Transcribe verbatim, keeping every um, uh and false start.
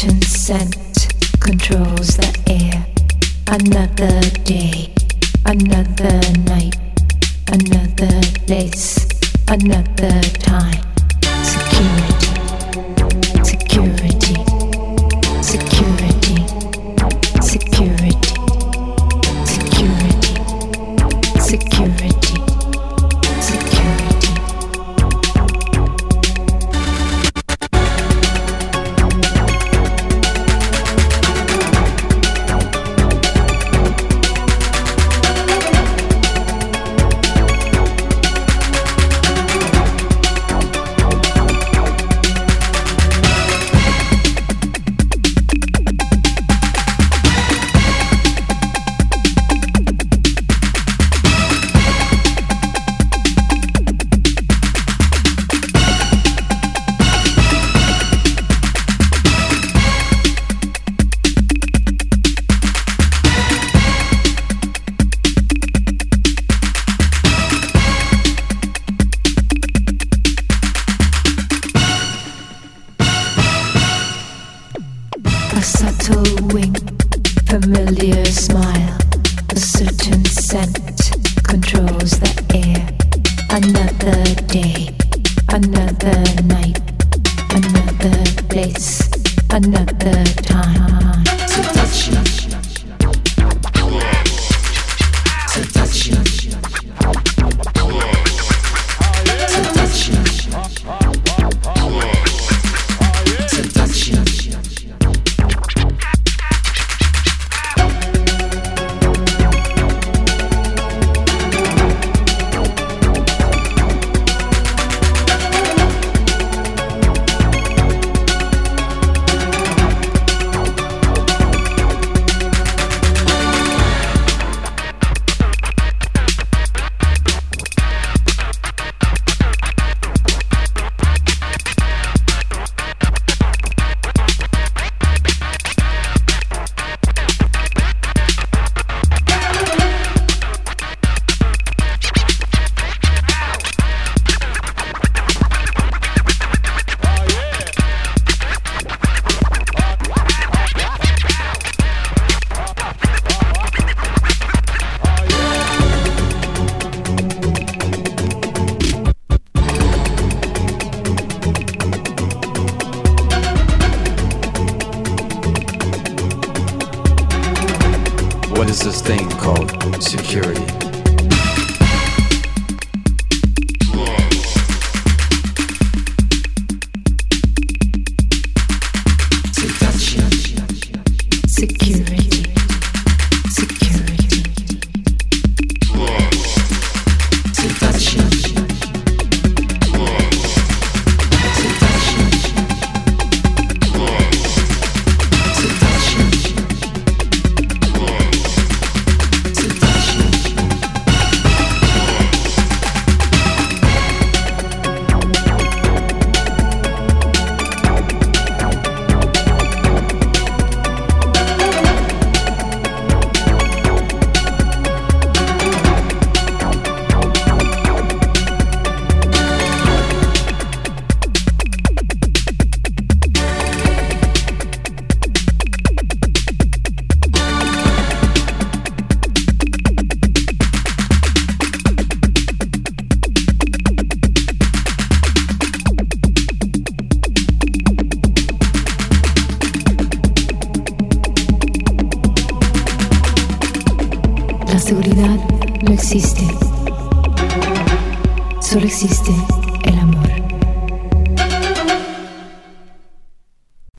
certain scent controls the air. Another day, another night, another place, another time. Security, security, security, security, security, security, security. A subtle wink, familiar smile, a certain scent controls the air. Another day, another night, another place, another time. Seduction, seduction, seduction, seduction. What is this thing called security? Seduction, security, security, seduction, seduction, seduction. La seguridad no existe, solo existe